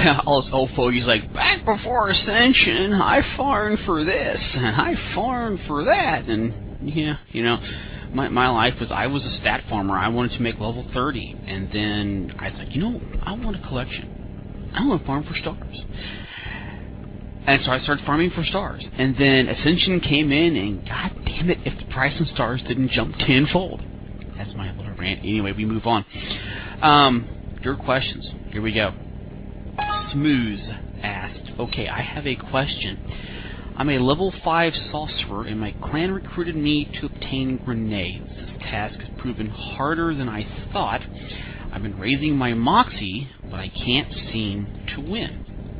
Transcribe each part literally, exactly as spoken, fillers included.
all this old fogies like, back before Ascension, I farmed for this, and I farmed for that, and yeah, you know, my my life was, I was a stat farmer. I wanted to make level thirty, and then I was like, you know, I want a collection. I want to farm for stars. And so I started farming for stars, and then Ascension came in, and god damn it, if the price of stars didn't jump tenfold. That's my little rant. Anyway, we move on. Um, your questions. Here we go. Smooth asked, okay, I have a question. I'm a level five sorcerer, and my clan recruited me to obtain grenades. This task has proven harder than I thought. I've been raising my moxie, but I can't seem to win.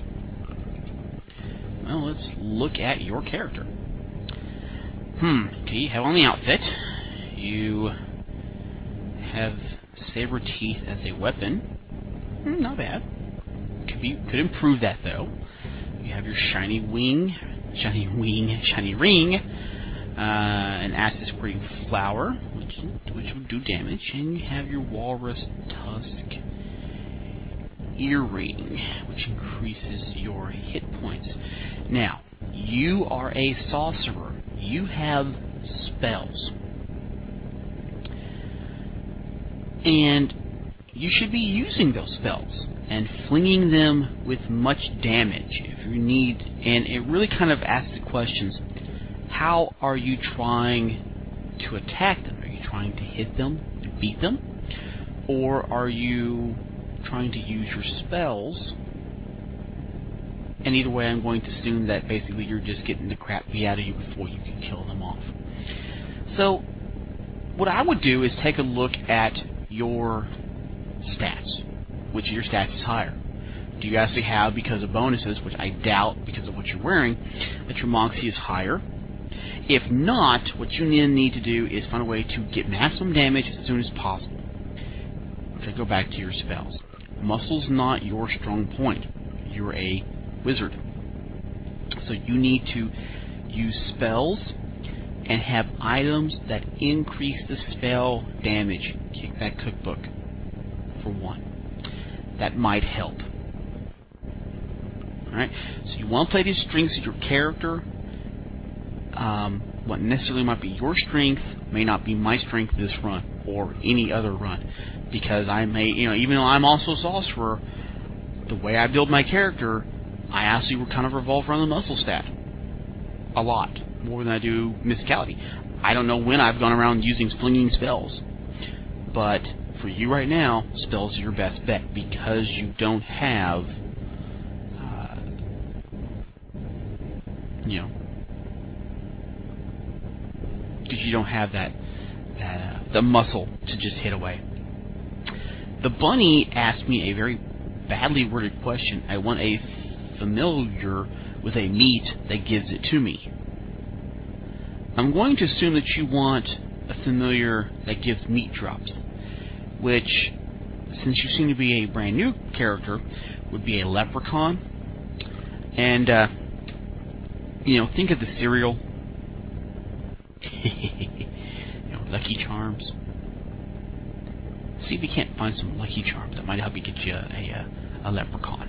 Well, let's look at your character. Hmm, okay, you have on the outfit. You have saber teeth as a weapon. Hmm, not bad. Could be, could improve that, though. You have your shiny wing, shiny wing, shiny ring, uh, an acid squirting flower, which which would do damage, and you have your walrus tusk earring, which increases your hit points. Now, you are a sorcerer. You have spells, and you should be using those spells and flinging them with much damage if you need. And it really kind of asks the questions: how are you trying to attack them? Are you trying to hit them, to beat them, or are you trying to use your spells? And either way, I'm going to assume that basically you're just getting the crap beat out of you before you can kill them off. So what I would do is take a look at your stats. Which of your stats is higher? Do you actually have, because of bonuses, which I doubt because of what you're wearing, that your moxie is higher? If not, what you need to do is find a way to get maximum damage as soon as possible. Okay, go back to your spells. Muscle's not your strong point. You're a wizard. So you need to use spells and have items that increase the spell damage. Kick that cookbook, for one. That might help. Alright, so you want to play these strengths of your character. Um, what necessarily might be your strength may not be my strength this run, or any other run. Because I may, you know, even though I'm also a sorcerer, the way I build my character, I actually kind of revolve around the muscle stat. A lot. More than I do mysticality. I don't know when I've gone around using flinging spells. But for you right now, spells are your best bet because you don't have, uh, you know, because you don't have that, that uh, the muscle to just hit away. The bunny asked me a very badly worded question. I want a familiar with a meat that gives it to me. I'm going to assume that you want a familiar that gives meat drops, which, since you seem to be a brand new character, would be a leprechaun. And, uh, you know, think of the cereal. You know, Lucky Charms. See if you can't find some Lucky Charms that might help you get you a, a, a leprechaun.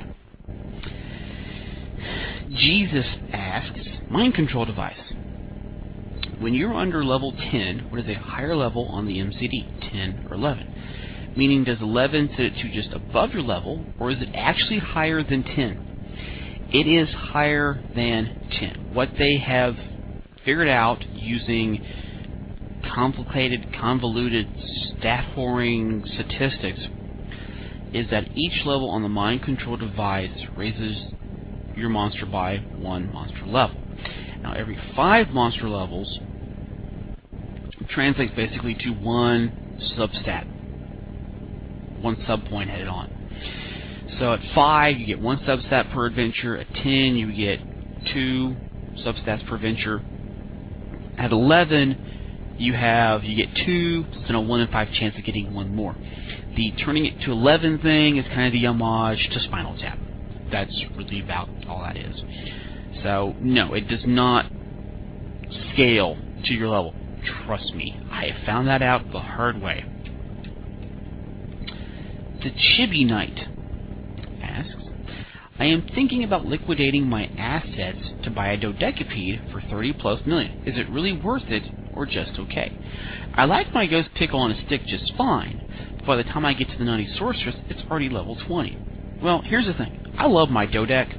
Jesus asks, mind control device. When you're under level ten, what is a higher level on the M C D, ten or eleven? Meaning, does eleven set it to just above your level, or is it actually higher than ten? It is higher than ten. What they have figured out using complicated, convoluted, stat-whoring statistics is that each level on the mind control device raises your monster by one monster level. Now, every five monster levels translates basically to one substat, one subpoint added on. So at five, you get one substat per adventure. At ten, you get two substats per adventure. At eleven, you have you get two plus then a one in five chance of getting one more. The turning it to eleven thing is kind of the homage to Spinal Tap. That's really about all that is. So, no, it does not scale to your level. Trust me, I have found that out the hard way. The Chibi Knight asks, I am thinking about liquidating my assets to buy a Dodecapede for thirty plus million. Is it really worth it, or just okay? I like my Ghost Pickle on a stick just fine, but by the time I get to the Nutty Sorceress, it's already level twenty. Well, here's the thing. I love my Dodec.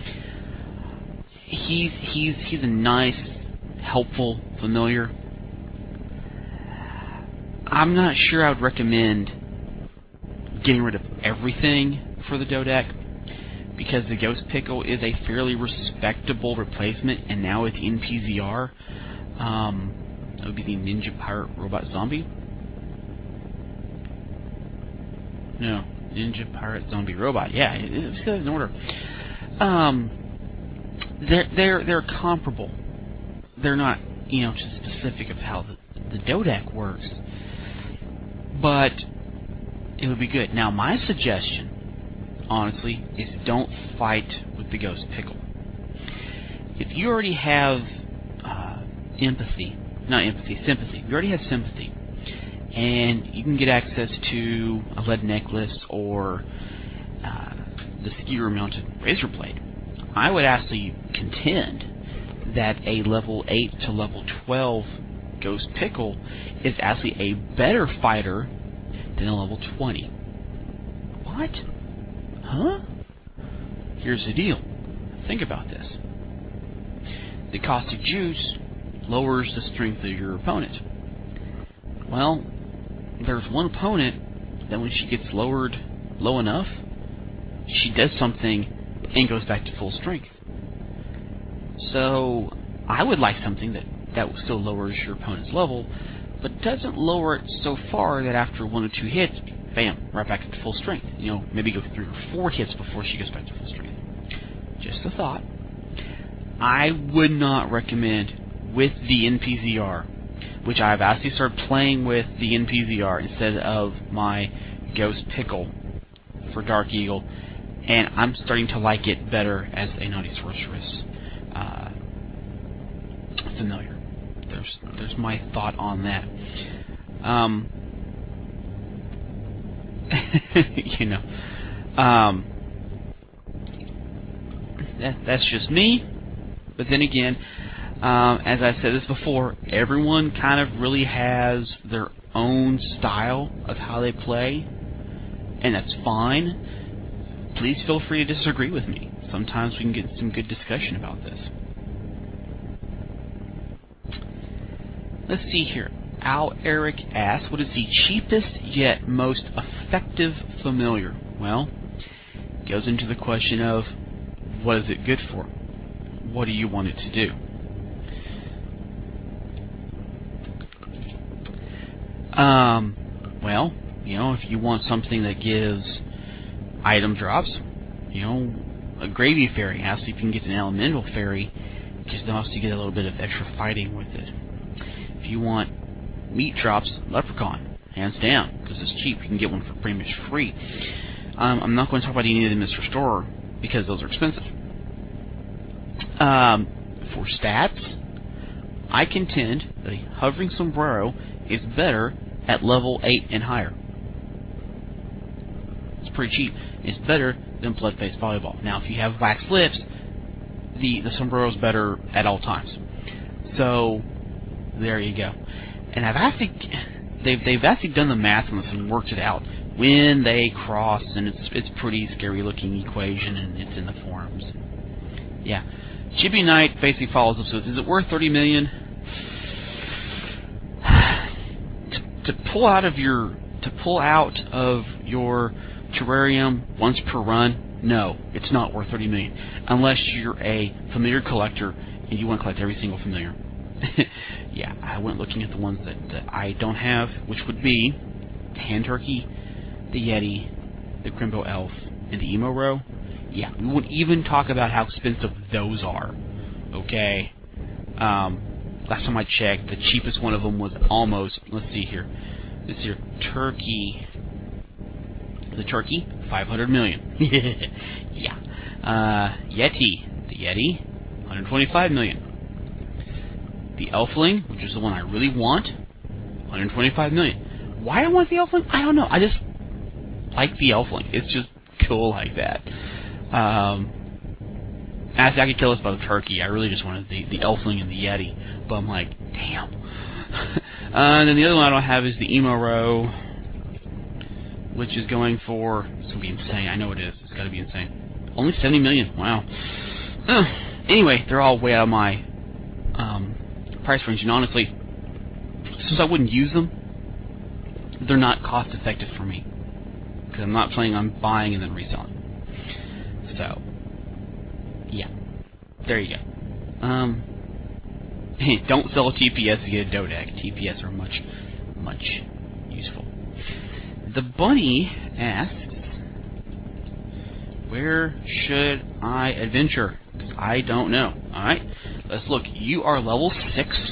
He's, he's, he's a nice, helpful familiar. I'm not sure I would recommend getting rid of everything for the Dodec, because the Ghost Pickle is a fairly respectable replacement, and now with the N P Z R, um, that would be the Ninja Pirate Robot Zombie. No, Ninja Pirate Zombie Robot. Yeah, it's got in order. Um, they're they're they're comparable. They're not, you know, just specific of how the the Dodec works, but it would be good. Now, my suggestion, honestly, is don't fight with the Ghost Pickle. If you already have uh, empathy, not empathy, sympathy. You already have sympathy, and you can get access to a lead necklace or uh, the skewer-mounted razor blade. I would actually contend that a level eight to level twelve Ghost Pickle is actually a better fighter than a level twenty. What? Huh? Here's the deal. Think about this. The caustic juice lowers the strength of your opponent. Well, there's one opponent that when she gets lowered low enough, she does something and goes back to full strength. So, I would like something that, that still lowers your opponent's level, but doesn't lower it so far that after one or two hits, bam, right back to full strength. You know, maybe go three or four hits before she goes back to full strength. Just a thought. I would not recommend with the N P Z R, which I've actually started playing with the N P Z R instead of my Ghost Pickle for Dark Eagle, and I'm starting to like it better as a Nutty Sorceress uh, familiar. There's, there's my thought on that. Um, you know, um, that, that's just me. But then again, um, as I've said this before, everyone kind of really has their own style of how they play, and that's fine. Please feel free to disagree with me. Sometimes we can get some good discussion about this. Let's see here. Al Eric asks, what is the cheapest yet most effective familiar? Well, it goes into the question of, what is it good for? What do you want it to do? Um, well, you know, if you want something that gives item drops, you know, a Gravy Fairy. Actually, if you can get an Elemental Fairy, because also you get a little bit of extra fighting with it. If you want meat drops, Leprechaun, hands down, because it's cheap. You can get one for pretty much free. Um, I'm not going to talk about any of the Mister Store, because those are expensive. Um, for stats, I contend that a Hovering Sombrero is better at level eight and higher. It's pretty cheap. It's better than Blood-Faced Volleyball. Now, if you have Wax Lips, the, the Sombrero's better at all times. So, there you go. And I've actually, they've, they've actually done the math on this and worked it out. When they cross, and it's it's pretty scary looking equation, and it's in the forums. Yeah. Chibi Knight basically follows up, so is it worth thirty million? to, to pull out of your, to pull out of your terrarium once per run, no, it's not worth thirty million. Unless you're a familiar collector and you want to collect every single familiar. Yeah, I went looking at the ones that, that I don't have, which would be the Hand Turkey, the Yeti, the Grimbo Elf, and the Emo Row. Yeah, we won't even talk about how expensive those are. Okay? Um, last time I checked, the cheapest one of them was almost, let's see here. This here, Turkey. The Turkey, five hundred million. Yeah. Uh, Yeti. The Yeti, one hundred twenty-five million. The Elfling, which is the one I really want, one hundred twenty-five million. Why I want the Elfling? I don't know. I just like the Elfling. It's just cool like that. Um, actually, I could kill this by the turkey. I really just wanted the, the Elfling and the Yeti. But I'm like, damn. uh, and then the other one I don't have is the Emo Row, which is going for... It's going to be insane. I know it is. It's got to be insane. Only seventy million. Wow. Uh, anyway, they're all way out of my um, price range. And honestly, since I wouldn't use them, they're not cost effective for me. Because I'm not planning on buying and then reselling. So, yeah. There you go. Um, don't sell a T P S to get a Dodeck. T P S are much, much useful. The bunny asks, where should I adventure? Because I don't know. Alright, let's look. You are level six.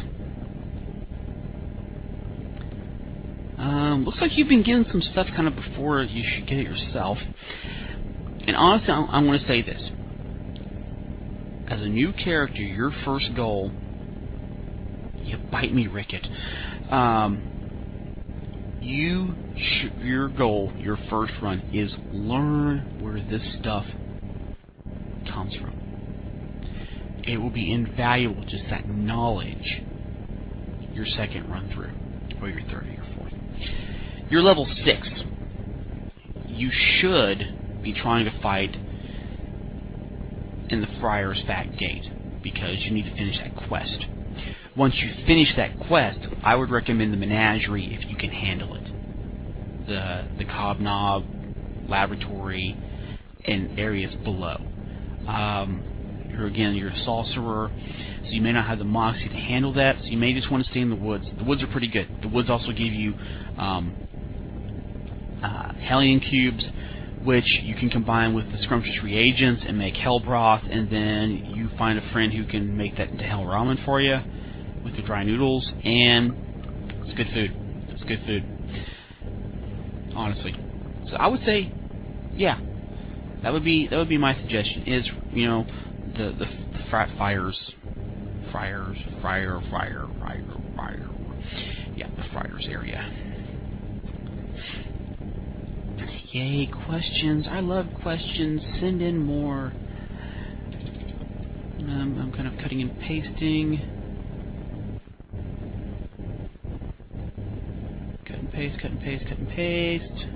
Um, looks like you've been getting some stuff kind of before you should get it yourself. And honestly, I, I want to say this. As a new character, your first goal... You bite me, Ricket. Um, you sh your goal, your first run, is learn where this stuff comes from. It will be invaluable, just that knowledge, your second run through, or your third or your fourth. You're level six. You should be trying to fight in the Friar's Fat Gate, because you need to finish that quest. Once you finish that quest, I would recommend the Menagerie if you can handle it. The the Cobnob Laboratory and areas below. Um, you're again you're a sorcerer, so you may not have the moxie to handle that. So you may just want to stay in the woods. The woods are pretty good. The woods also give you um, uh, Hellion cubes, which you can combine with the scrumptious reagents and make hell broth, and then you find a friend who can make that into hell ramen for you with the dry noodles, and it's good food. It's good food, honestly. So I would say, yeah, that would be that would be my suggestion. Is you know the the, the frat fires, friars, friar, friar, friar, friar, yeah, the friars area. Yay, questions. I love questions. Send in more. Um, I'm kind of cutting and pasting. Cut and paste, cut and paste, cut and paste.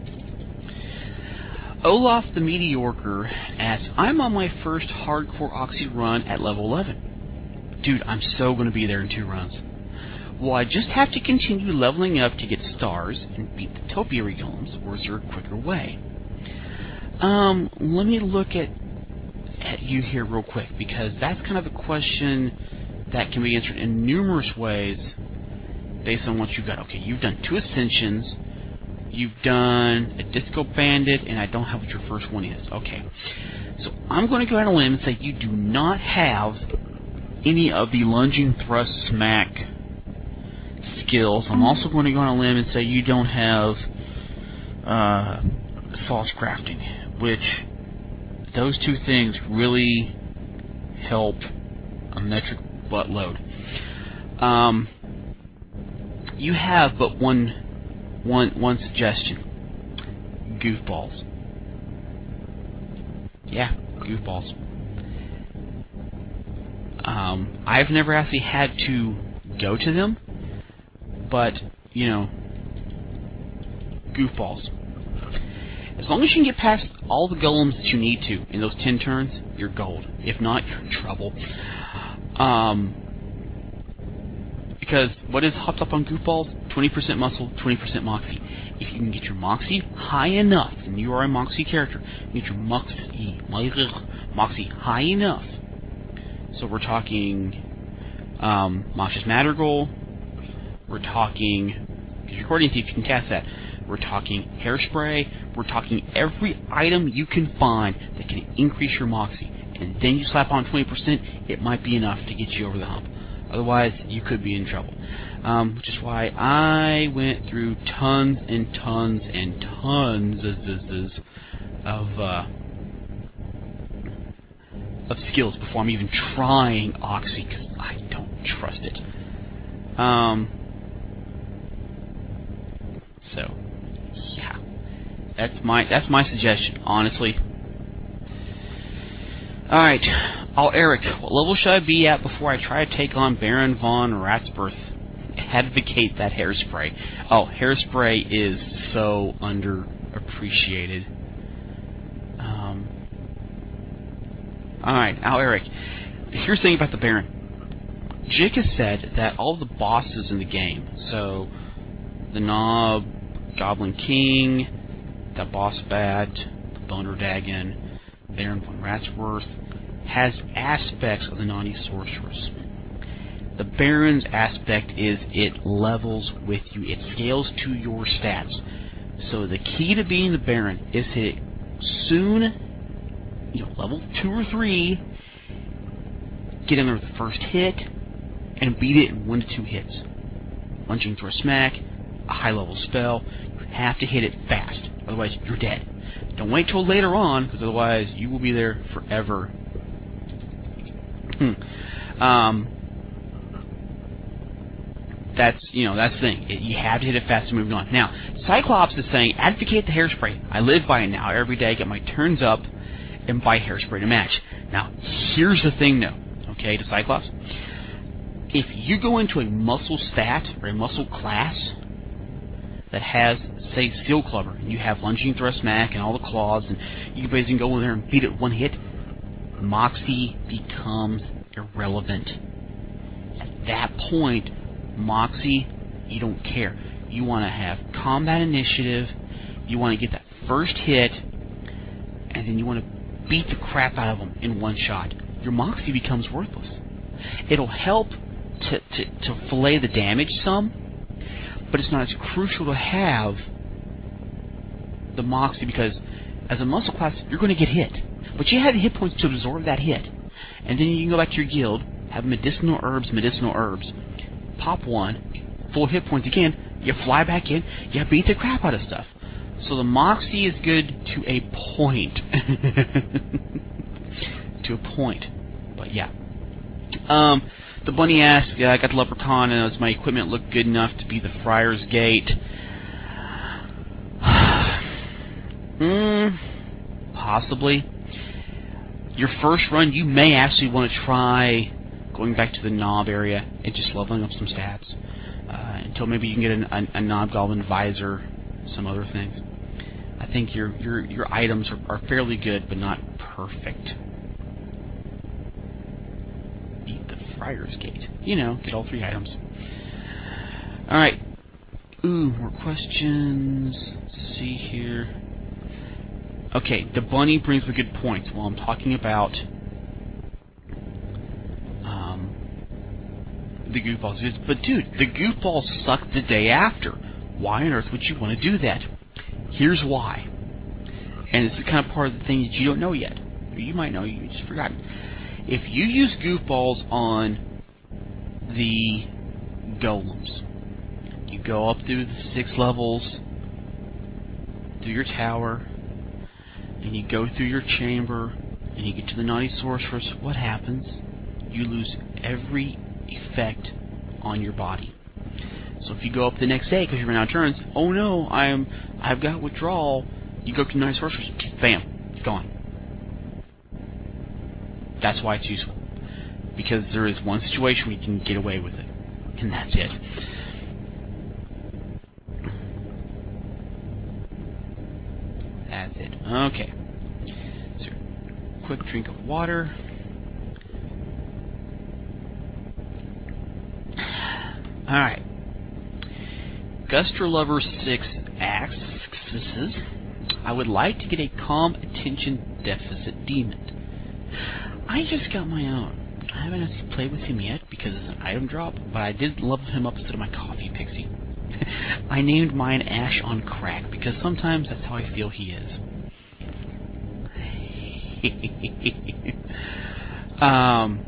Olaf the Meteorker asks, I'm on my first hardcore Oxy run at level eleven. Dude, I'm so going to be there in two runs. Will I just have to continue leveling up to get stars and beat the topiary golems, or is there a quicker way? Um, let me look at, at you here real quick, because that's kind of a question that can be answered in numerous ways based on what you've got. Okay, you've done two Ascensions, you've done a Disco Bandit, and I don't have what your first one is. Okay, so I'm going to go out on a limb and say you do not have any of the lunging, thrust, smack skills. I'm also going to go on a limb and say you don't have uh, sauce crafting, which those two things really help a metric buttload. Um, you have but one, one, one suggestion: goofballs. Yeah, goofballs. Um, I've never actually had to go to them. But, you know, goofballs. As long as you can get past all the golems that you need to in those ten turns, you're gold. If not, you're in trouble. Um, because what is hopped up on goofballs? twenty percent muscle, twenty percent moxie. If you can get your moxie high enough, and you are a moxie character, get your moxie, moxie high enough. So we're talking um, Masha's Madrigal. We're talking, because you're Accordion Thief, you can cast that. We're talking Hairspray. We're talking every item you can find that can increase your moxie. And then you slap on twenty percent, it might be enough to get you over the hump. Otherwise, you could be in trouble. Um, which is why I went through tons and tons and tons of, uh, of skills before I'm even trying Oxy, because I don't trust it. Um... So, yeah, that's my that's my suggestion. Honestly, Alright, I'll Eric, what level should I be at before I try to take on Baron von Ratsworth? Advocate that hairspray. Oh, hairspray is so underappreciated. Um, Alright, Al Eric. Here's the thing about the Baron. Jake has said that all the bosses in the game, so the Knob, Goblin King, the Boss Bat, the Boner Dagon, Baron von Ratsworth, has aspects of the Naughty Sorceress. The Baron's aspect is it levels with you. It scales to your stats. So the key to being the Baron is hit it soon, you know, level two or three, get in there with the first hit, and beat it in one to two hits. Lunging through a smack, a high level spell, you have to hit it fast, otherwise you're dead. Don't wait till later on, because otherwise you will be there forever. Hmm. Um, that's, you know, that's the thing. It, you have to hit it fast and move on. Now, Cyclops is saying, advocate the hairspray. I live by it now. Every day I get my turns up and buy hairspray to match. Now, here's the thing, though. Okay, to Cyclops. If you go into a muscle stat or a muscle class that has, say, Steel Clubber, and you have Lunging Thrust Smack and all the claws, and you can basically go in there and beat it one hit, Moxie becomes irrelevant. At that point, Moxie, you don't care. You want to have combat initiative, you want to get that first hit, and then you want to beat the crap out of them in one shot. Your Moxie becomes worthless. It'll help to, to, to fillet the damage some, but it's not as crucial to have the Moxie, because as a muscle class, you're going to get hit. But you have the hit points to absorb that hit. And then you can go back to your guild, have medicinal herbs, medicinal herbs, pop one, full hit points again, you fly back in, you beat the crap out of stuff. So the Moxie is good to a point. To a point. But yeah. Um, the bunny asks, yeah, I got the leprechaun, and does my equipment look good enough to be the Friar's Gate? Hmm, possibly. Your first run, you may actually want to try going back to the Knob area and just leveling up some stats. Uh, until maybe you can get a, a, a Knob Goblin Visor, some other things. I think your your your items are, are fairly good, but not perfect. Beat the Friar's Gate. You know, get all three items. Alright. Ooh, more questions. Let's see here. Okay, the bunny brings a good point. While I'm talking about um, the goofballs. But dude, the goofballs suck the day after. Why on earth would you want to do that? Here's why. And this is kind of part of the thing that you don't know yet. Or you might know, you just forgotten. If you use goofballs on the golems, you go up through the six levels, through your tower, and you go through your chamber, and you get to the Naughty Sorceress, what happens? You lose every effect on your body. So if you go up the next day because you ran out of turns, oh no, I'm I've got withdrawal. You go to the Naughty Sorceress, bam, it's gone. That's why it's useful, because there is one situation where you can get away with it, and that's it. That's it. Okay. So, quick drink of water. Alright. Guster Lover six asks, I would like to get a calm attention deficit demon. I just got my own. I haven't actually played with him yet because it's an item drop, but I did level him up instead of my coffee pixie. I named mine Ash on Crack because sometimes that's how I feel he is. um.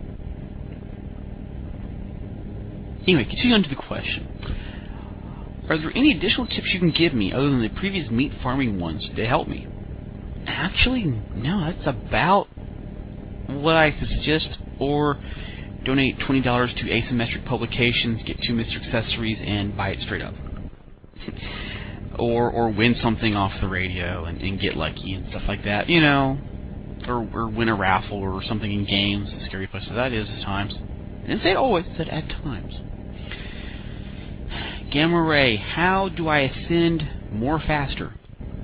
Anyway, continuing on to the question. Are there any additional tips you can give me other than the previous meat farming ones to help me? Actually, no, that's about what I could suggest. Or donate twenty dollars to Asymmetric Publications, get two Mister Accessories, and buy it straight up. or or win something off the radio and, and get lucky and stuff like that. You know, or, or win a raffle or something in games. Scary place that is at times. I didn't say it always, I said at times. Gamma Ray, how do I ascend more faster?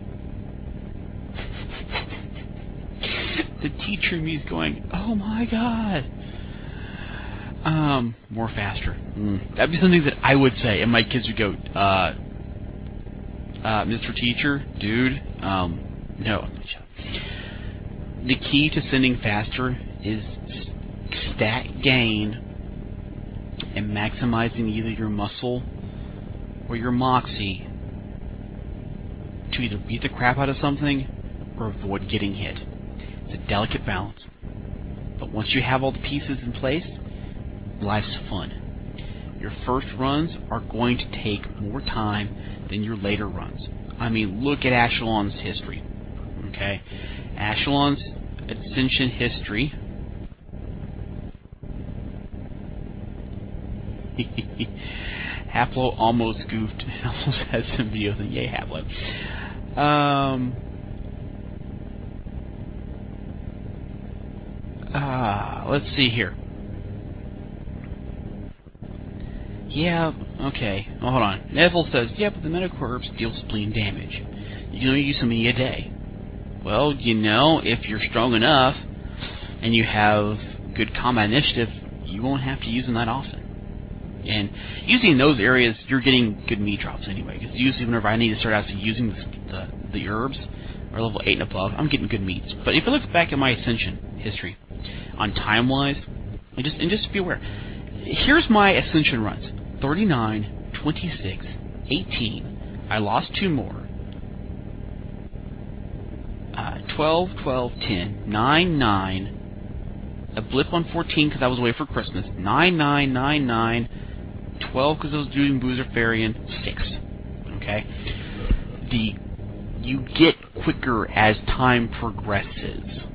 The teacher in me is going, oh my god. Um, more faster. Mm. That'd be something that I would say, and my kids would go, uh, uh, Mister Teacher, dude, um, no. The key to sending faster is stat gain and maximizing either your muscle or your moxie to either beat the crap out of something or avoid getting hit. It's a delicate balance. But once you have all the pieces in place, life's fun. Your first runs are going to take more time than your later runs. I mean, look at Ashelon's history. Okay? Ashelon's ascension history. Haplo almost goofed. Almost had some videos and yay, Haplo. Um. Ah, uh, let's see here. Yeah, okay. Oh, hold on. Neville says, yeah, but the Metacorps deal spleen damage. You can only use so many a day. Well, you know, if you're strong enough and you have good combat initiative, you won't have to use them that often. And usually in those areas, you're getting good meat drops anyway. Because usually whenever I need to start actually using the, the, the herbs, or level eight and above, I'm getting good meats. But if you look back at my Ascension history, on time-wise, and just, and just be aware, here's my Ascension runs. thirty-nine, twenty-six, eighteen. I lost two more. Uh, twelve, twelve, ten, nine, nine. A blip on fourteen because I was away for Christmas. nine, nine, nine, nine. twelve because I was doing Boozerfarian. six. Okay? The... You get quicker as time progresses.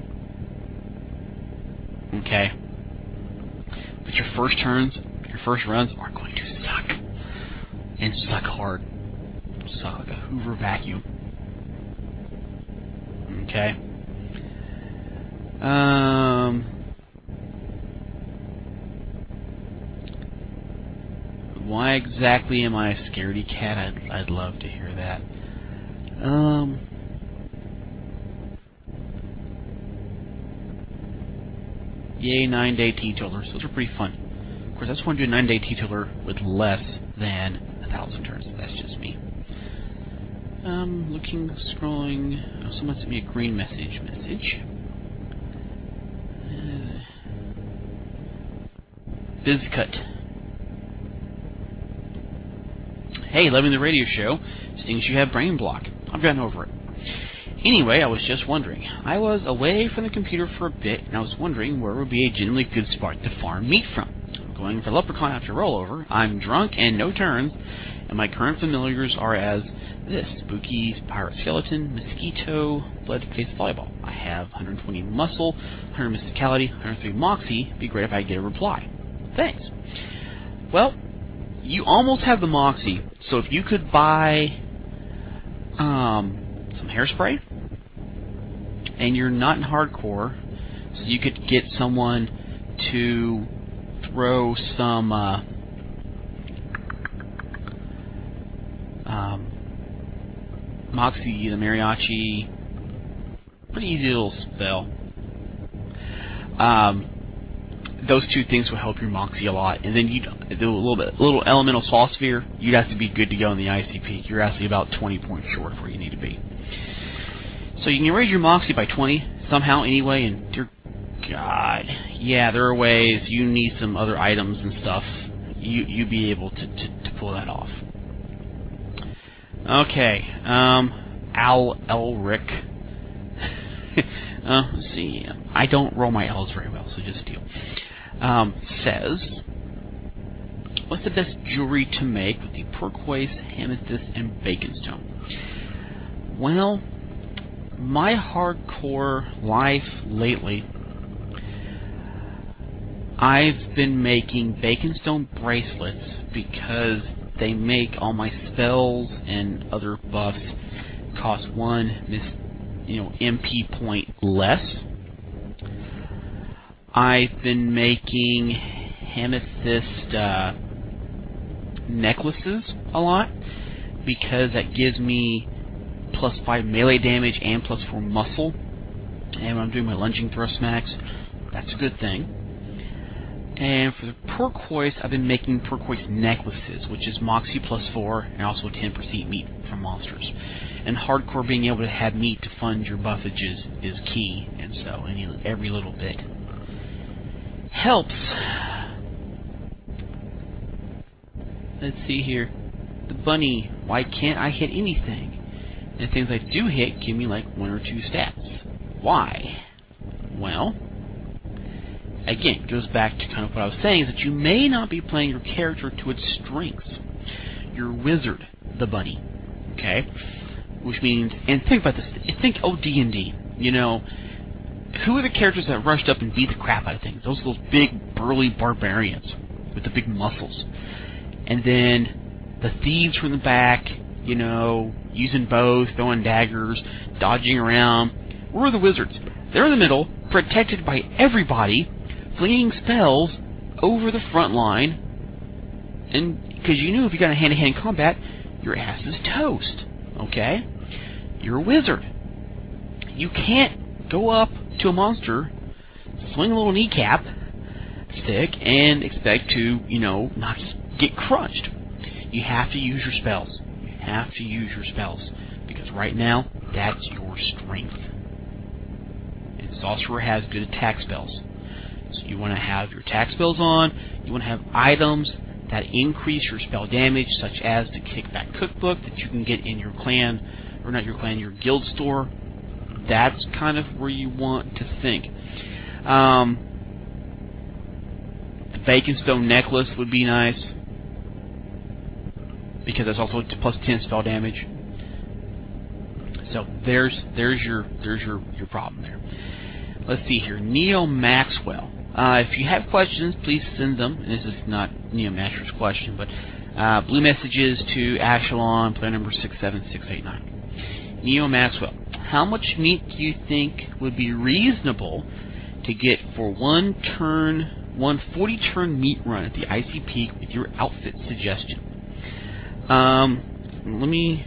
Okay? But your first turns, your first runs are going to suck. And suck hard. Suck like a Hoover vacuum. Okay? Um... Why exactly am I a scaredy cat? I'd, I'd love to hear that. Um... Yay, nine-day teetotalers. Those are pretty fun. Of course, I just want to do a nine-day teetotaler with less than a thousand turns. That's just me. Um, looking, scrolling. Oh, someone sent me a green message. Message. Uh, BizCut. Hey, loving the radio show. Stings you have brain block. I've gotten over it. Anyway, I was just wondering. I was away from the computer for a bit, and I was wondering where would be a generally good spot to farm meat from. I'm going for Leprechaun after rollover. I'm drunk and no turns, and my current familiars are as this: Spooky Pirate Skeleton, Mosquito, Blood-Faced Volleyball. I have one hundred twenty muscle, one hundred mysticality, one hundred three moxie. Be great if I get a reply. Thanks. Well, you almost have the moxie, so if you could buy um, some hairspray, and you're not in hardcore, so you could get someone to throw some uh, um, Moxie, the Mariachi, pretty easy little spell. Um, those two things will help your Moxie a lot, and then you do a little bit, little elemental saw sphere. You'd have to be good to go in the I C P. You're actually about twenty points short of where you need to be. So you can raise your Moxie by twenty somehow anyway, and dear God, yeah, there are ways. You need some other items and stuff. You you be able to, to, to pull that off. Okay, um, Al Elric. uh, let's see. I don't roll my L's very well, so just deal. Um, says, what's the best jewelry to make with the turquoise, amethyst, and baconstone? Well, my hardcore life lately, I've been making baconstone bracelets because they make all my spells and other buffs cost one mis you know, M P point less. I've been making amethyst uh, necklaces a lot because that gives me plus five melee damage and plus four muscle. And when I'm doing my lunging thrust max, that's a good thing. And for the turquoise, I've been making turquoise necklaces, which is Moxie plus four and also ten percent meat from monsters. And hardcore, being able to have meat to fund your buffages is key, and so any every little bit helps. Let's see here. The bunny, why can't I hit anything? And the things I do hit give me like one or two stats. Why? Well, again, it goes back to kind of what I was saying, is that you may not be playing your character to its strengths. You're wizard, the bunny. Okay? Which means, and think about this, think, oh, D and D. You know, who are the characters that rushed up and beat the crap out of things? Those those big, burly barbarians with the big muscles. And then the thieves from the back, you know, using bows, throwing daggers, dodging around. Where are the wizards? They're in the middle, protected by everybody, flinging spells over the front line. And because you knew if you got a hand-to-hand combat, your ass is toast. Okay? You're a wizard. You can't go up to a monster, swing a little kneecap stick, and expect to, you know, not just get crushed. You have to use your spells. You have to use your spells. Because right now, that's your strength. And Sorcerer has good attack spells. So you want to have your attack spells on. You want to have items that increase your spell damage, such as the Kickback Cookbook that you can get in your clan, or not your clan, your guild store. That's kind of where you want to think. Um, the Baconstone Necklace would be nice, because that's also plus ten spell damage. So there's there's your there's your your problem there. Let's see here, Neo Maxwell. Uh, if you have questions, please send them. And this is not Neo Master's question, but uh, blue messages to Ashelon, player number six seven six eight nine. Neo Maxwell, how much meat do you think would be reasonable to get for one turn, one forty turn meat run at the Icy Peak with your outfit suggestion? Um, let me.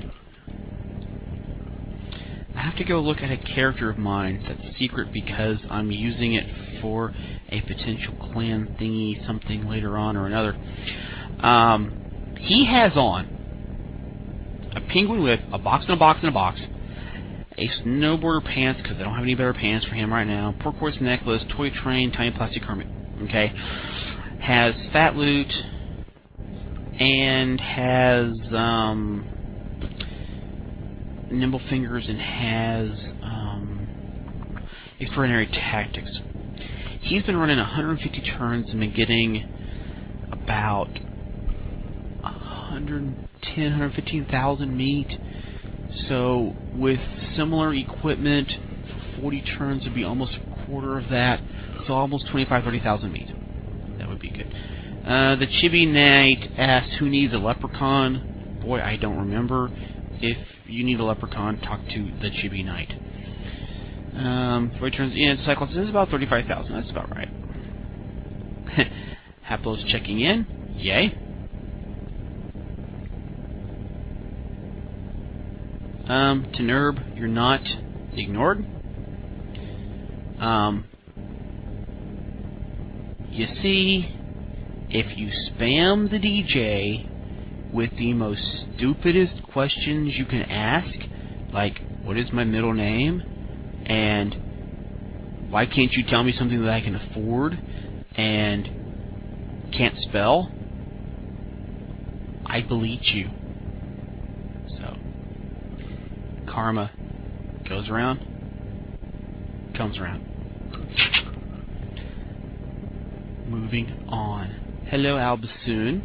I have to go look at a character of mine that's secret because I'm using it for a potential clan thingy, something later on or another. Um, he has on a penguin whip, a box and a box and a box, a snowboarder pants, because I don't have any better pants for him right now, turquoise necklace, toy train, tiny plastic hermit. Okay? Has fat loot, and has, um, nimble fingers, and has, um, extraordinary tactics. He's been running one hundred fifty turns and been getting about one hundred ten, one hundred fifteen thousand meat. So with similar equipment, for forty turns would be almost a quarter of that. So almost twenty-five, thirty thousand meat. That would be good. Uh, the Chibi Knight asks, who needs a leprechaun? Boy, I don't remember. If you need a leprechaun, talk to the Chibi Knight. Um, forty turns in, Cyclops is about thirty-five thousand. That's about right. Haplo's checking in. Yay. Um, to Nerb, you're not ignored. Um, you see, if you spam the D J with the most stupidest questions you can ask, like, what is my middle name? And why can't you tell me something that I can afford? And can't spell? I delete you. So, karma goes around, comes around. Moving on. Hello, Albasoon.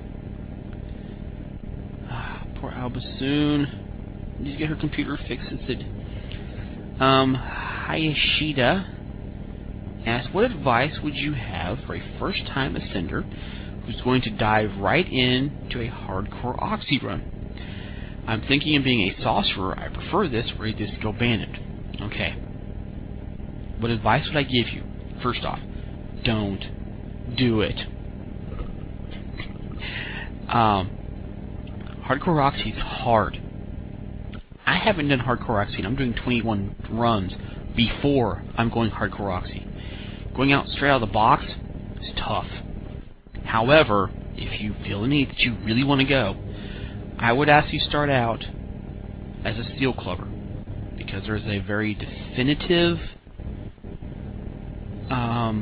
Ah, poor Albasoon. Need to get her computer fixed. It. Um, Hayashida asks, what advice would you have for a first-time ascender who's going to dive right into a hardcore Oxy run? I'm thinking of being a sorcerer. I prefer this, ready to skill bandit. Okay. What advice would I give you? First off, don't do it. um, Hardcore Roxy's hard. I haven't done Hardcore Roxy, and I'm doing twenty-one runs before I'm going Hardcore Roxy. Going out straight out of the box is tough. However, if you feel the need that you really want to go, I would ask you start out as a Steel Clubber, because there's a very definitive um,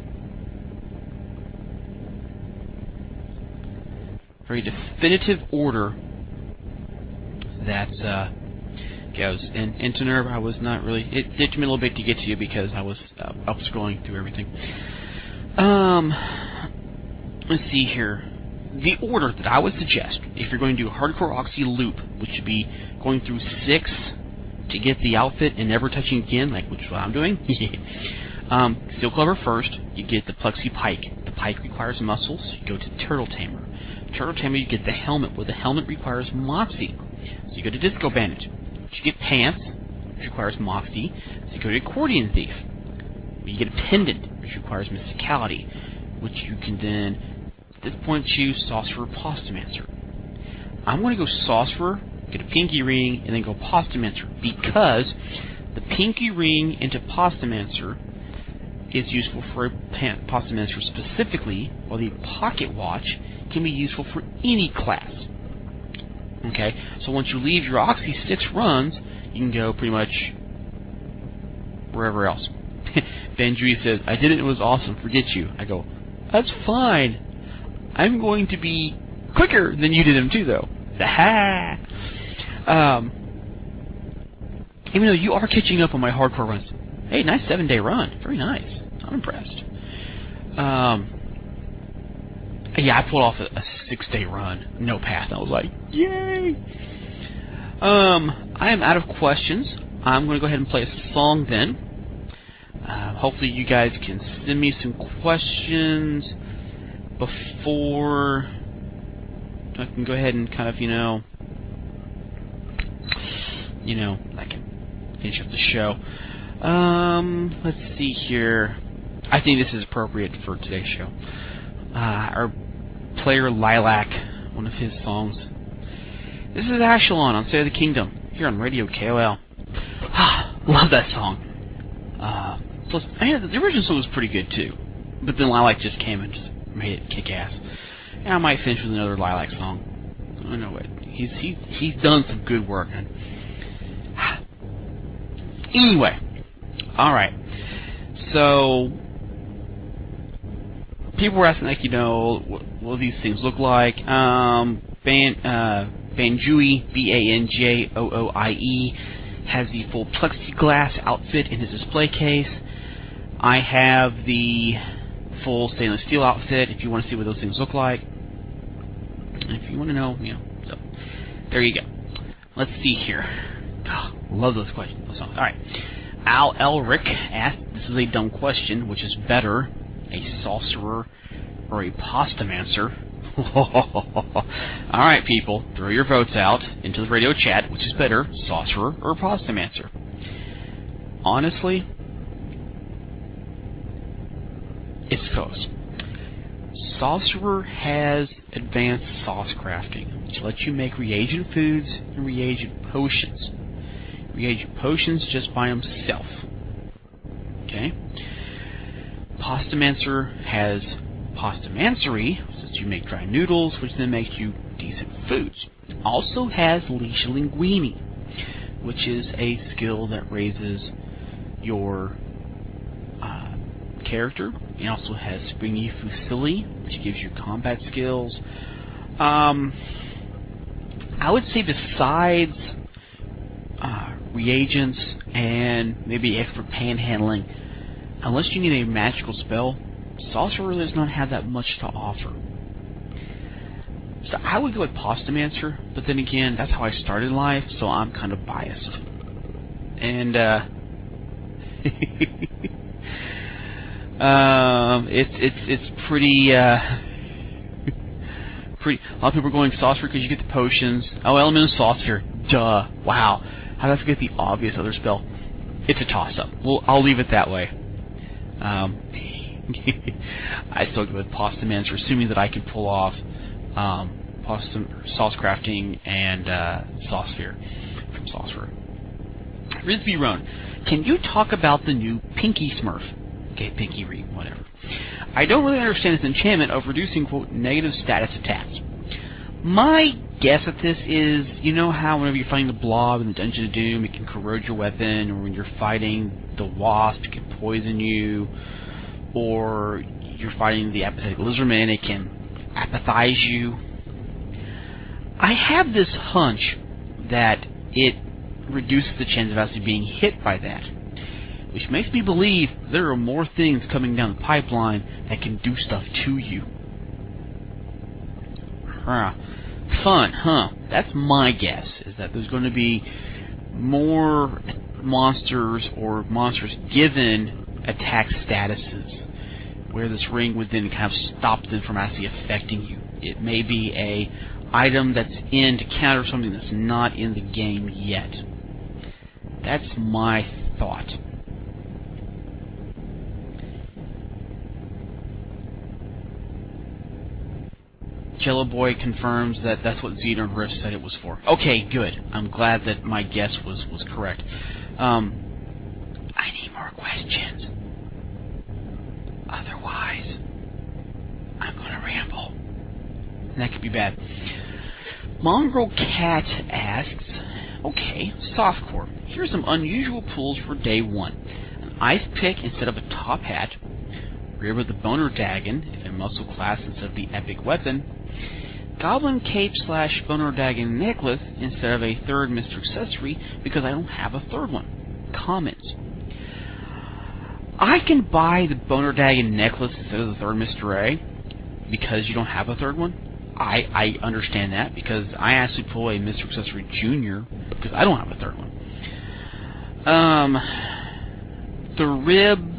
very definitive order that uh, goes. And into Nerve, I was not really. It, it took me a little bit to get to you because I was uh, up scrolling through everything. Um, let's see here. The order that I would suggest, if you're going to do a Hardcore Roxy loop, which would be going through six to get the outfit and never touching again, like which is what I'm doing. um, Steel Clubber first, you get the Plexi Pike. The Pike requires muscles. You go to Turtle Tamer. Turtle Tamer, you get the helmet, where the helmet requires Moxie. So you go to Disco Bandit. You get Pants, which requires Moxie. So you go to Accordion Thief. You get a Pendant, which requires Mysticality, which you can then, at this point, choose Sorcerer Postamancer. I'm going to go Sorcerer, get a Pinky Ring, and then go Postamancer, because the Pinky Ring into Postamancer is useful for a Postamancer specifically, while the Pocket Watch can be useful for any class. Okay, so once you leave your Oxy six runs, you can go pretty much wherever else. Benjui says, I did it, it was awesome, forget you. I go, that's fine. I'm going to be quicker than you did him too, though. Ha! um, even though you are catching up on my hardcore runs. Hey, nice seven-day run. Very nice. I'm impressed. Um, yeah, I pulled off a, a six-day run. No path. I was like, yay! Um, I am out of questions. I'm going to go ahead and play a song then. Uh, hopefully you guys can send me some questions before I can go ahead and kind of, you know, you know, I can finish up the show. Um, let's see here. I think this is appropriate for today's show. Uh, our player Lilac, one of his songs. This is Ashelon on State of the Kingdom, here on Radio K O L. Love that song. Uh, plus, man, the original song was pretty good too. But then Lilac just came and just made it kick ass. And I might finish with another Lilac song. I don't know what. He's he's he's done some good work. Anyway, all right. So people were asking, like, you know, what, what these things look like. Um, Ban uh, Banjoi, B A N J O O I E, has the full plexiglass outfit in his display case. I have the full stainless steel outfit, if you want to see what those things look like. And if you want to know, you know, so there you go. Let's see here. Oh, love those questions. All right. Al Elric asked, this is a dumb question, which is better, a sorcerer or a postamancer? Alright, people, throw your votes out into the radio chat, which is better, sorcerer or postamancer? Honestly, it's close. Sorcerer has advanced sauce crafting, which lets you make reagent foods and reagent potions. Reagent potions just by himself. Okay? Postamancer has postamancery, which lets you make dry noodles, which then makes you decent foods. Also has Leisha Linguini, which is a skill that raises your uh, character. It also has Springy Fusili, which gives you combat skills. Um, I would say besides uh, reagents and maybe expert panhandling, unless you need a magical spell, sorcerer really does not have that much to offer. So I would go with postamancer, but then again, that's how I started life, so I'm kind of biased. And uh, um, it's it's it's pretty uh, pretty. A lot of people are going sorcerer because you get the potions. Oh, element of sorcerer. Duh. Wow. How did I forget the obvious other spell? it's a toss-up. Well, I'll leave it that way. Um, I still go with Pasta Manager, assuming that I can pull off um, pasta, sauce crafting and uh, Saucephere from Saucephere. Risby Roan, can you talk about the new Pinky Smurf? Okay, Pinky Reed, whatever. I don't really understand this enchantment of reducing, quote, negative status attacks. My guess at this is, you know how whenever you're fighting the Blob in the Dungeon of Doom, it can corrode your weapon, or when you're fighting the Wasp, it can poison you, or you're fighting the apathetic Lizardman, it can apathize you. I have this hunch that it reduces the chance of actually being hit by that, which makes me believe there are more things coming down the pipeline that can do stuff to you. Huh. Fun, huh? That's my guess, is that there's going to be more monsters or monsters given attack statuses, where this ring would then kind of stop them from actually affecting you. It may be a item that's in to counter something that's not in the game yet. That's my thought. Jello Boy confirms that that's what Xenon Rift said it was for. Okay, good. I'm glad that my guess was, was correct. Um, I need more questions. Otherwise, I'm gonna ramble. And that could be bad. Mongrel Cat asks, okay, softcore. Here's some unusual pulls for day one. An ice pick instead of a top hat. Rib of the Boner Dagon, if a muscle class instead of the epic weapon. Goblin Cape slash Boner Dagon necklace instead of a third Mister Accessory because I don't have a third one. Comments. I can buy the Boner Dagon necklace instead of the third Mister A because you don't have a third one. I, I understand that because I actually pull a Mister Accessory Junior because I don't have a third one. Um, the rib...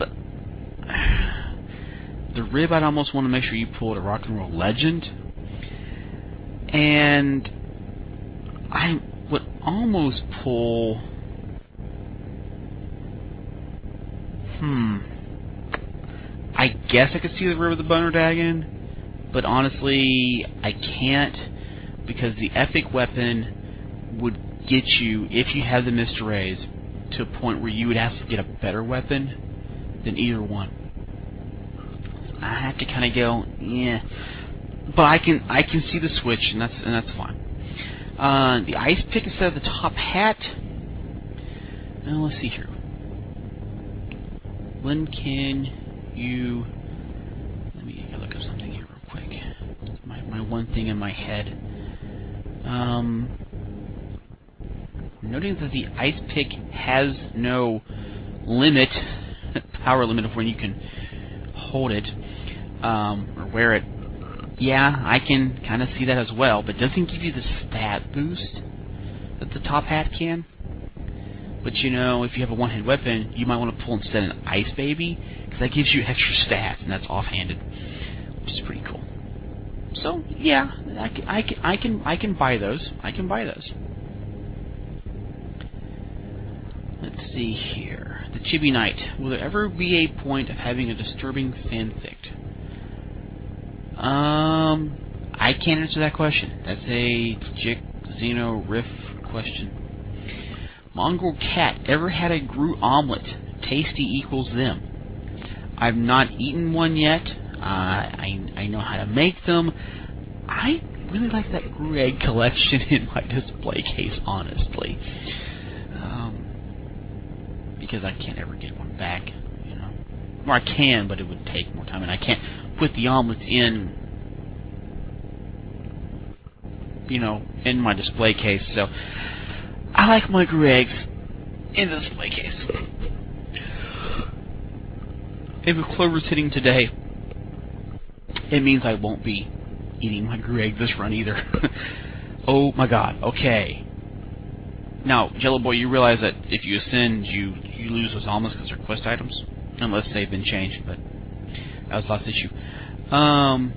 The rib, I'd almost want to make sure you pull it a Rock and Roll Legend. And I would almost pull... Hmm. I guess I could see the rib of the Boner Dagon, but honestly, I can't, because the epic weapon would get you, if you have the Mister A's, to a point where you would have to get a better weapon than either one. I have to kind of go, yeah, but I can I can see the switch, and that's and that's fine. Uh, the ice pick instead of the top hat. Now let's see here. When can you? Let me look up something here real quick. My my one thing in my head. Um, noting that the ice pick has no limit, power limit of when you can hold it, um, or wear it. Yeah, I can kind of see that as well, but it doesn't give you the stat boost that the top hat can. But you know, if you have a one-hand weapon, you might want to pull instead an Ice Baby, because that gives you extra stats, and that's offhanded, which is pretty cool. So yeah, I can, I can, I can, I can buy those. I can buy those. Let's see here. The Chibi Knight. Will there ever be a point of having a disturbing fanfic? Um, I can't answer that question. That's a Jick Xeno Riff question. Mongrel Cat. Ever had a Groot omelet? Tasty equals them. I've not eaten one yet. Uh, I, I know how to make them. I really like that Groot egg collection in my display case, honestly. Um... Because I can't ever get one back, you know. Or I can, but it would take more time, and I can't put the omelets in, you know, in my display case. So I like my Groot eggs in the display case. And with Clover's hitting today, it means I won't be eating my Groot egg this run either. Oh my God! Okay. Now, Jello Boy, you realize that if you ascend, you, you lose those omelets because they're quest items? Unless they've been changed, but that was the last issue. Um,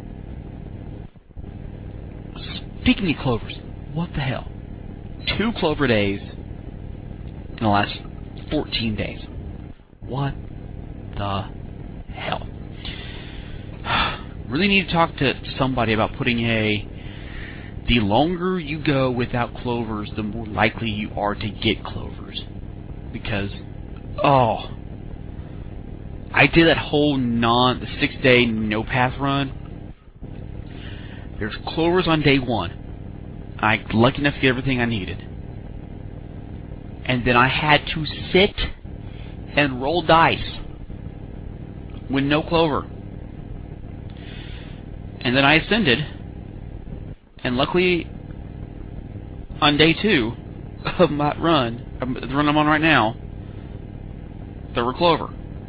speaking of Clovers, what the hell? Two Clover days in the last fourteen days. What the hell? Really need to talk to somebody about putting a... The longer you go without clovers, the more likely you are to get clovers. Because, oh... I did that whole non... the six-day no-path run. There's clovers on day one. I was lucky enough to get everything I needed. And then I had to sit and roll dice with no clover. And then I ascended, and luckily, on day two of my run, the run I'm on right now, there were clover.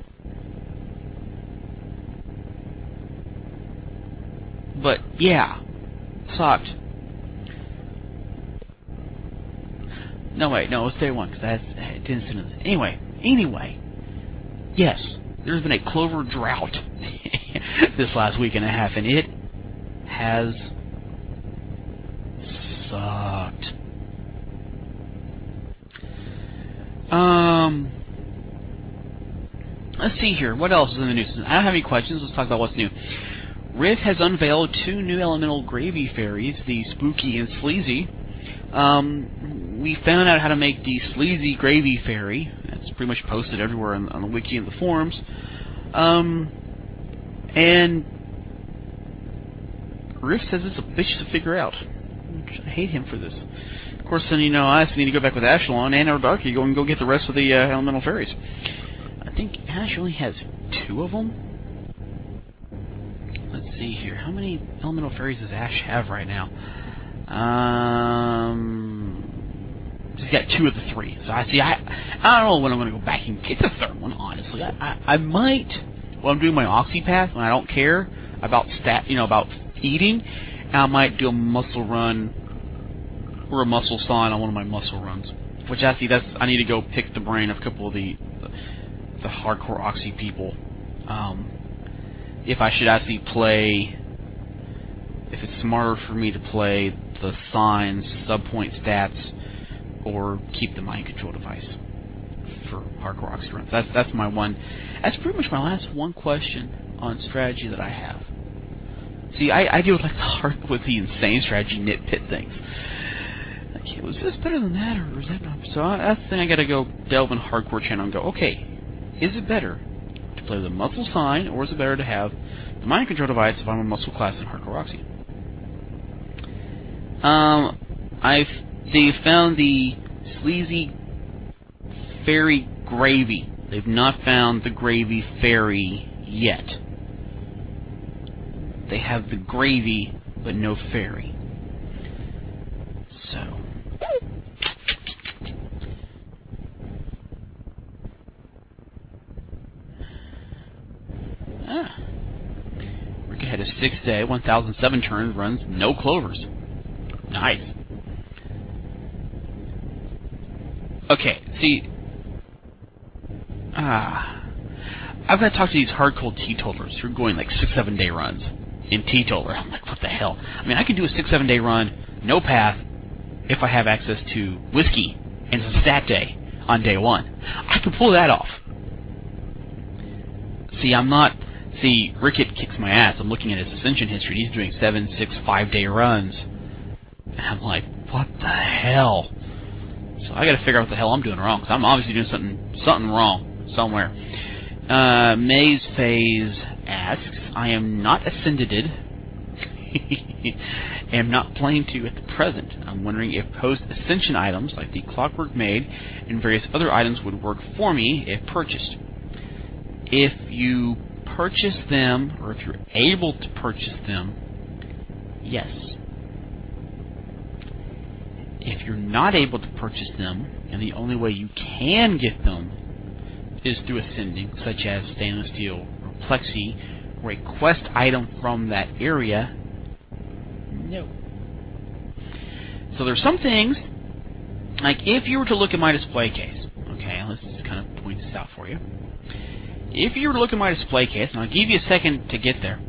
But, yeah, sucked. No, wait, no, it was day one, because I, I didn't send it. Anyway, anyway, yes, there's been a clover drought this last week and a half, and it has sucked. Um, let's see here. What else is in the news? I don't have any questions. Let's talk about what's new. Rift has unveiled two new elemental gravy fairies, the Spooky and Sleazy. Um, we found out how to make the Sleazy Gravy Fairy. That's pretty much posted everywhere on, on the wiki and the forums. Um, and Rift says it's a bitch to figure out. I hate him for this. Of course, then, you know, I just need to go back with Ashelon and or Darky, go and go get the rest of the uh, elemental fairies. I think Ash only has two of them. Let's see here. How many elemental fairies does Ash have right now? Um, he's got two of the three. So I see. I I don't know when I'm going to go back and get the third one. Honestly, I, I I might when I'm doing my Oxypath when I don't care about stat, you know, about eating. I might do a muscle run or a muscle sign on one of my muscle runs. Which I see. That's I need to go pick the brain of a couple of the the, the hardcore Oxy people. Um, if I should actually play. If it's smarter for me to play the signs, sub-point stats, or keep the mind control device for hardcore Oxy runs. That's that's my one. That's pretty much my last one question on strategy that I have. See, I, I deal with like the hard with the insane strategy nitpit things. Like, was this better than that, or was that not? So I, that's the thing. I got to go delve in hardcore channel and go. Okay, is it better to play with a muscle sign, or is it better to have the mind control device if I'm a muscle class in hardcore Oxy? Um, I've they found the Sleazy Fairy Gravy. They've not found the Gravy Fairy yet. They have the gravy, but no fairy. So. Ah. Rick had a six day, one thousand seven turns, runs no clovers. Nice. Okay, see. Ah. I've got to talk to these hardcore teetotalers who are going like six, seven day runs in teetotaler. I'm like, what the hell? I mean, I can do a six, seven day run, no path, if I have access to whiskey and some stat day on day one. I can pull that off. See, I'm not. See, Rickett kicks my ass. I'm looking at his ascension history. He's doing seven, six, five day runs. And I'm like, what the hell? So I got to figure out what the hell I'm doing wrong, because I'm obviously doing something, something wrong somewhere. Uh, Maze Phase asks, I am not ascended. am not planning to at the present. I'm wondering if post-ascension items like the Clockwork Maid and various other items would work for me if purchased. If you purchase them, or if you're able to purchase them, yes. If you're not able to purchase them, and the only way you can get them is through ascending, such as stainless steel or plexi, or a quest item from that area, no. So there's some things, like if you were to look at my display case, okay, let's just kind of point this out for you. If you were to look at my display case, and I'll give you a second to get there,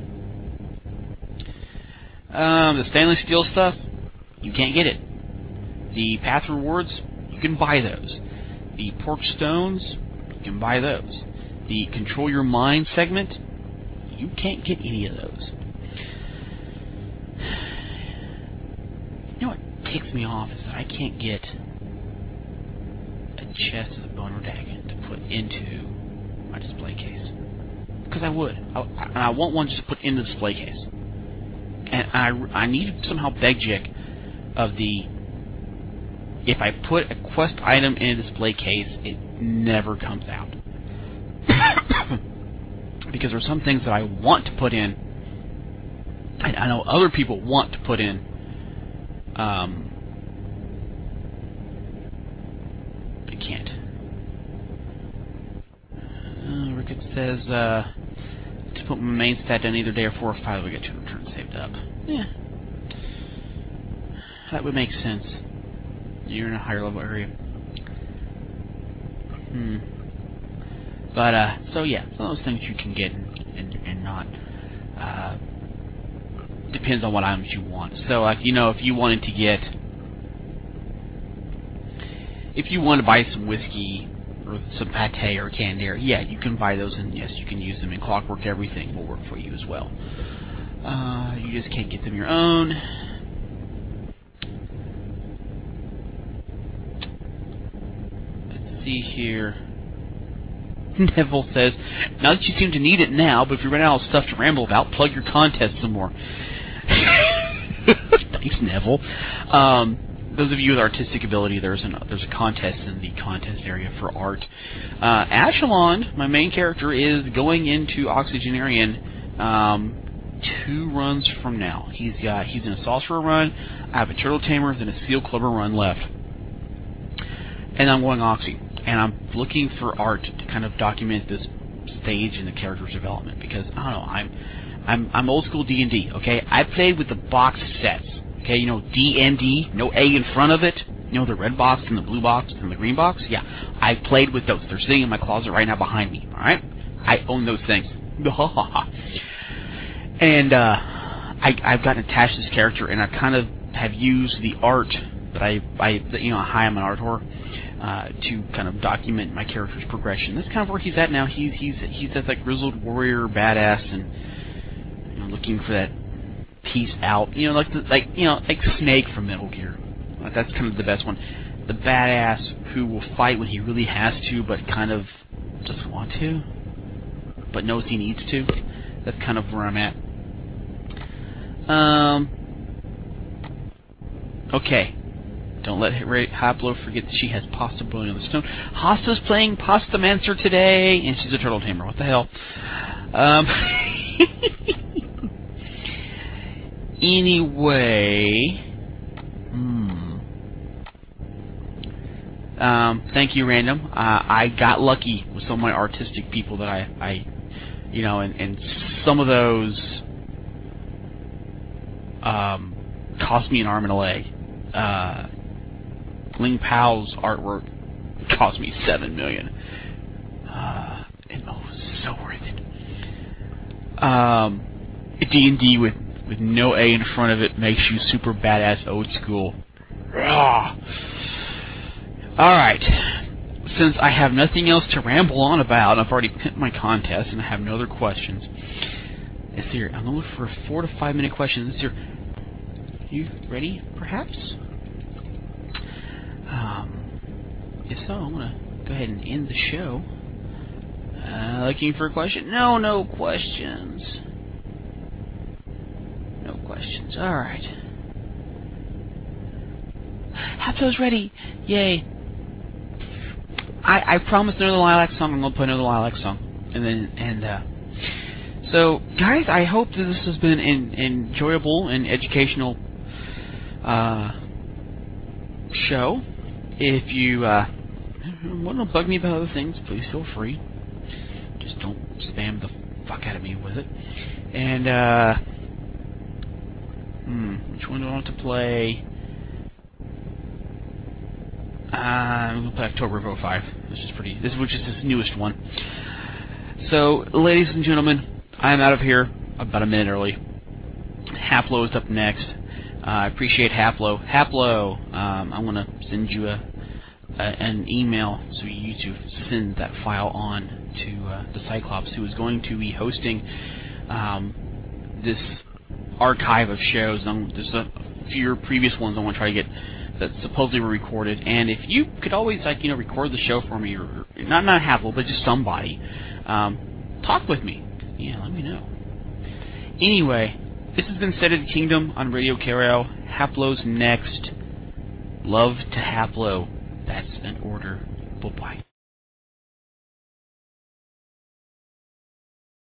um, the stainless steel stuff, you can't get it. The path rewards, you can buy those. the Pork Stones, you can buy those. The Control Your Mind segment, you can't get any of those. You know what ticks me off is that I can't get a chest of the Bone Dagon to put into my display case. Because I would. I, I, I want one just put in the display case. And I, I need to somehow beg Jick of the... If I put a quest item in a display case, it never comes out. Because there are some things that I want to put in, and I know other people want to put in, um, I can't. Uh, Rickett says, uh, to put my main stat down either day or four or five, we get two returns saved up. Yeah. That would make sense. You're in a higher level area. Hmm. But, uh, so yeah, some of those things you can get and, and, and not. Uh, depends on what items you want. So, like, you know, if you wanted to get... If you want to buy some whiskey, or some pate or candier, yeah, you can buy those, and yes, you can use them in Clockwork. Everything will work for you as well. Uh, you just can't get them your own. Let's see here. Neville says, now that you seem to need it now, but if you run out of stuff to ramble about, plug your contest some more. Thanks, Neville. Um, those of you with artistic ability, there's, an, there's a contest in the contest area for art. Uh, Ashelon, my main character, is going into Oxygenarian um, two runs from now. He's got he's in a Sorcerer run, I have a Turtle Tamer, then a Seal Clubber run left. And I'm going Oxy. And I'm looking for art to kind of document this stage in the character's development, because I don't know, I'm I'm I'm old school D and D. Okay, I played with the box sets. Okay, you know D and D, no A in front of it. You know the red box and the blue box and the green box. Yeah, I played with those. They're sitting in my closet right now behind me. All right, I own those things. And uh, I I've gotten attached to this character, and I kind of have used the art that I I you know hi I'm an art whore. Uh, to kind of document my character's progression. That's kind of where he's at now. He's he's he's that like grizzled warrior badass, and you know, looking for that peace out. You know, like the, like you know like Snake from Metal Gear. Like, that's kind of the best one. The badass who will fight when he really has to, but kind of doesn't want to, but knows he needs to. That's kind of where I'm at. Um. Okay. Don't let Haplo forget that she has pasta boiling on the stone. Hasta's playing Pastamancer today, and she's a Turtle Tamer. What the hell? Um, anyway, hmm. Um, thank you, Random. Uh, I got lucky with some of my artistic people that I, I you know, and, and some of those um, cost me an arm and a leg. Uh, Ling Pao's artwork cost me seven million. Uh, and oh, it was so worth it. Um, D and D with with no A in front of it makes you super badass old school. All right. Since I have nothing else to ramble on about, I've already picked my contest, and I have no other questions. Let's see here. I'm gonna look for a four to five minute question. This year. You ready? Perhaps. Um, if so, I'm going to go ahead and end the show. Uh, looking for a question? No, no questions. No questions. Alright. Haplo's ready. Yay. I, I promised another Lilac song. I'm going to play another Lilac song. And then, and, uh, so, guys, I hope that this has been an enjoyable and educational, uh, show. If you uh, want to bug me about other things, please feel free. Just don't spam the fuck out of me with it. And, uh, hmm, which one do I want to play? Uh, I'm going to play October of oh five, which is pretty, this which is his newest one. So, ladies and gentlemen, I'm out of here about a minute early. Haplo is up next. Uh, I appreciate Haplo. Haplo, um, I'm going to send you a, uh, an email so you to send that file on to uh, the Cyclops, who is going to be hosting um, this archive of shows. Um, there's a few previous ones I want to try to get that supposedly were recorded, and if you could always, like, you know, record the show for me, or, or not not Haplo, but just somebody, um, talk with me. Yeah, let me know. Anyway, this has been State of the Kingdom on Radio K R L. Haplo's next. Love to Haplo. That's an order. Bye-bye.